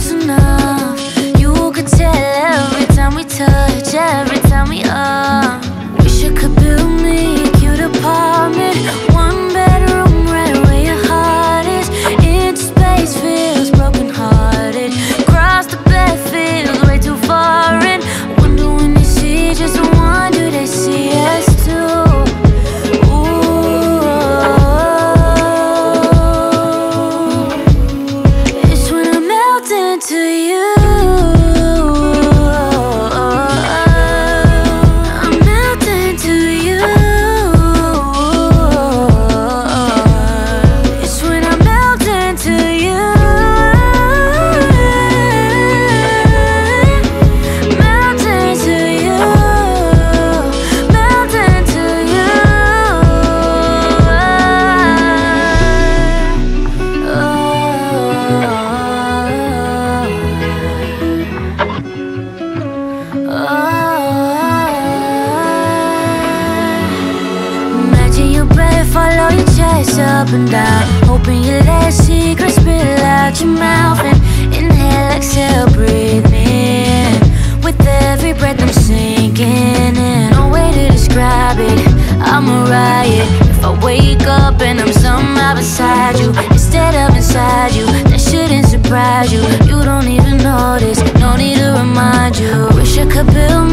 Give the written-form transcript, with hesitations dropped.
close enough. You could tell every time we touch, every time we up. Wish I could build me a cute apartment, one bedroom right where your heart is. Into space feels broken hearted. Cross the bed feels way too foreign. Wonder when they see just the one, do they see us too? To you, I'm melting to you. It's when I'm melting to you. Melting to you. Melting to you. Imagine your breath follow your chest up and down, hoping you let secrets spill out your mouth. And inhale, exhale, breathe me in. With every breath I'm sinking in. No way to describe it, I'm a riot. If I wake up and I'm somehow beside you instead of inside you, that shouldn't surprise you. You don't even notice, no need to remind you. Wish I could build